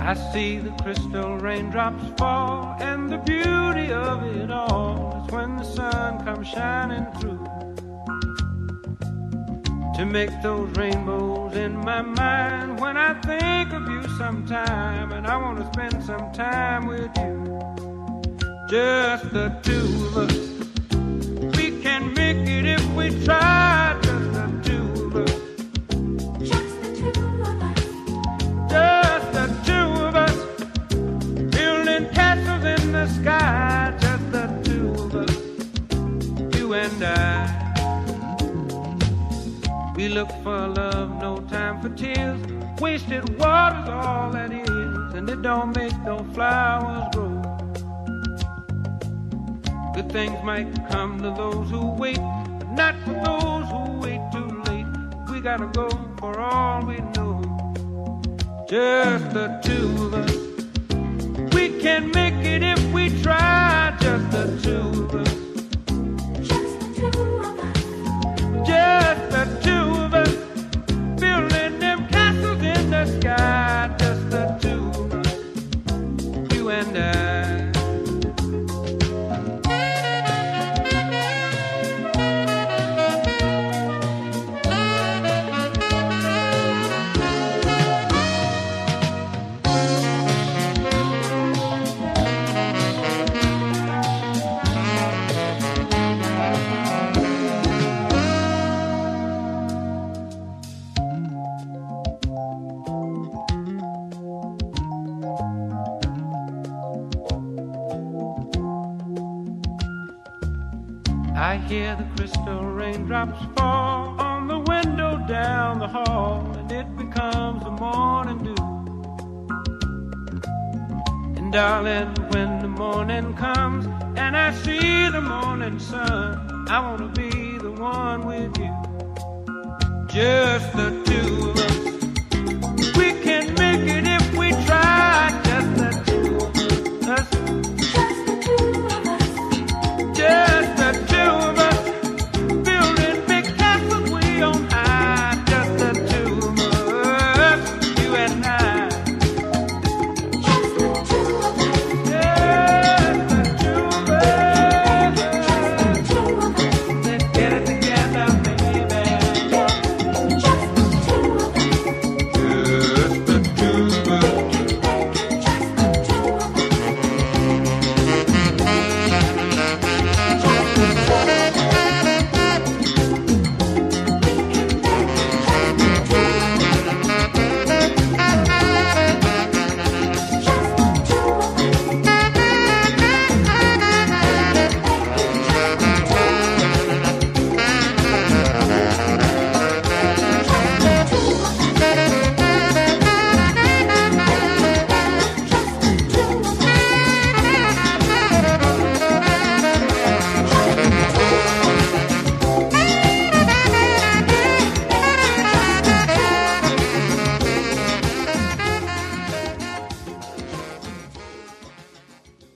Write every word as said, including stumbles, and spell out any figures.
I see the crystal raindrops fall, and the beauty of it all is when the sun comes shining through to make those rainbows in my mind. When I think of you sometime, and I want to spend some time with you, just the two of us. We can make it if we try, just the two of us. Just the two of us. Just the two of us, building castles in the sky, just the two of us, you and I. We look for love, no time for tears. Wasted water's all that is, and it don't make no flowers grow. Good things might come to those who wait, but not for those who wait too late. We gotta go for all we know. Just the two of us. We can make it if we try, just the two of us. Just the two of us. Just the two of us, building them castles in the sky, just the two of us, you and I. I hear the crystal raindrops fall on the window down the hall, and it becomes the morning dew. And darling, when the morning comes and I see the morning sun, I want to be the one with you. Just the two of us.